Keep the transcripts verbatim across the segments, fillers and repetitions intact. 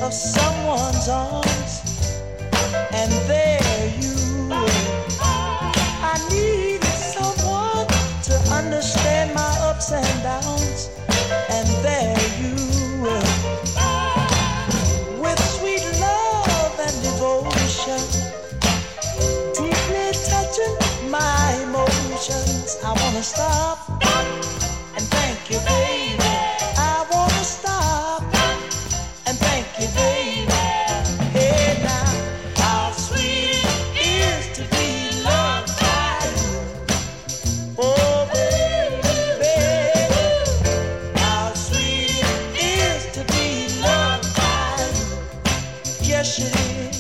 of someone's arms, and there you were. I needed someone to understand my ups and downs, and there you were. With sweet love and devotion, deeply touching my emotions. I wanna stop and thank you, baby. I wanna stop and thank you, baby. Hey now, how sweet it is to be loved by you. Oh baby, how sweet it is to be loved by you. Yes it is.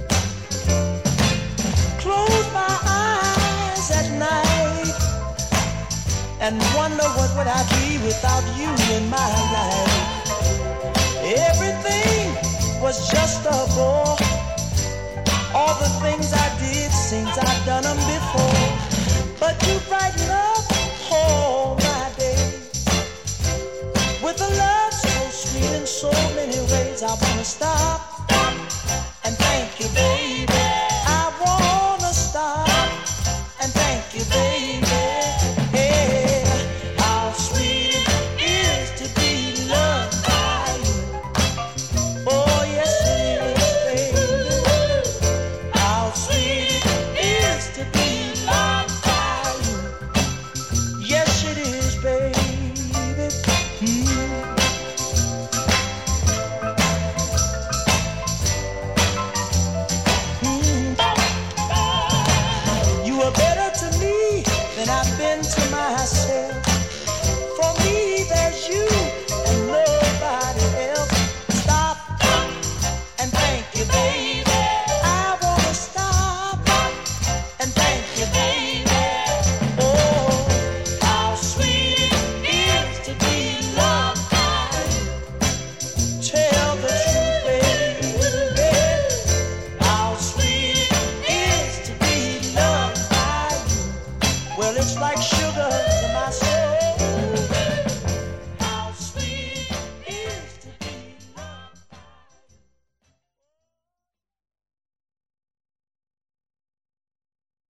Close my eyes at night and wonder what would I be without you in my life. Everything was just a bore. All the things I did seems I've done them before. But you brighten up all my days with a love so sweet in so many ways. I wanna stop and thank you, baby. I wanna stop and thank you, baby. Hey, how sweet it is to be loved by you. Oh yes it is, baby. How sweet it is to be loved by you. Yes it is, baby. Mm. You are better to me than I've been to myself. For me, there's you and nobody else. Stop and thank you, baby. I wanna stop and thank you, baby. Oh, how sweet it is to be loved by you. Tell the truth, baby. How sweet it is to be loved by you. Well, it's like